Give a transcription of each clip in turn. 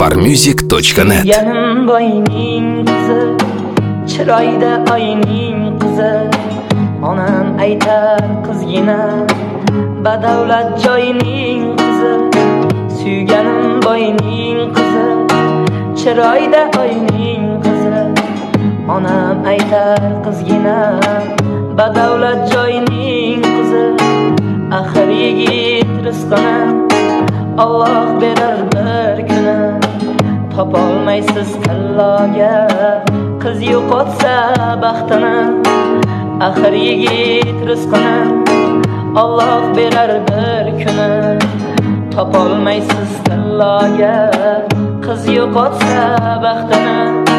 farmusic.net. Yanim boyning qizi, chiroyda oyning qizi, onam aytar qizgina, badavlat joyning qizi. Suyganim boyning qizi, chiroyda oyning qizi, onam aytar qizgina, badavlat joyning qizi. Axir yigit rizqini Alloh berar bir kuni, topolmaysiz kallaga qiz yo'qotsa baxtini. Axir yigit rizqini Alloh berar bir kuni, topolmaysiz kallaga qiz yo'qotsa baxtini.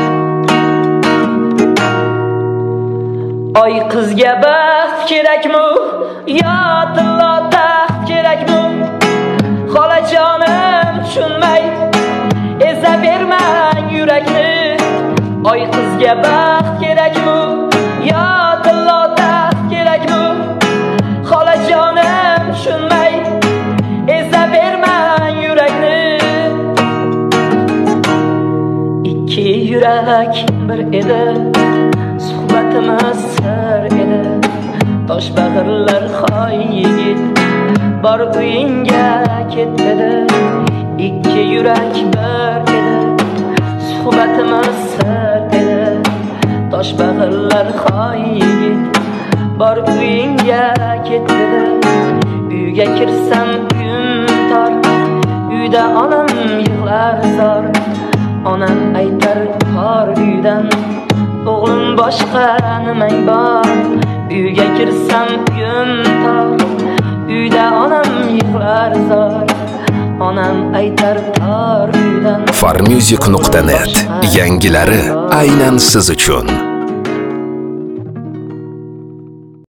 Oy qizga baxt kerakmi yo tillo taxt kerakmi? Xolajonim tushunmay ezavermang yurakni. Oy qizga baxt kerakmi yo tillo taxt kerakmi? Xolajonim tushunmay ezavermang yurakni. Ikki yurak bir edi, suhbatimiz sir edi. Tosh bag'irlar hoy yigit, bor uyingga ket dedi. Ikki yurak bir edi, suhbatimiz sir edi. Tosh bag'irlar hoy yigit, bor uyingga ket dedi. Uyga kirsam uyim tor, uyda onam yig'lar zor. Onam aytar tor uydan, o'g'lim boshqa nimang bor? Uyga kirsam uyim tor, uyda onam yig'lar zor. Onam aytar tor uydan. farmusic.net. Yangilari aynan siz uchun.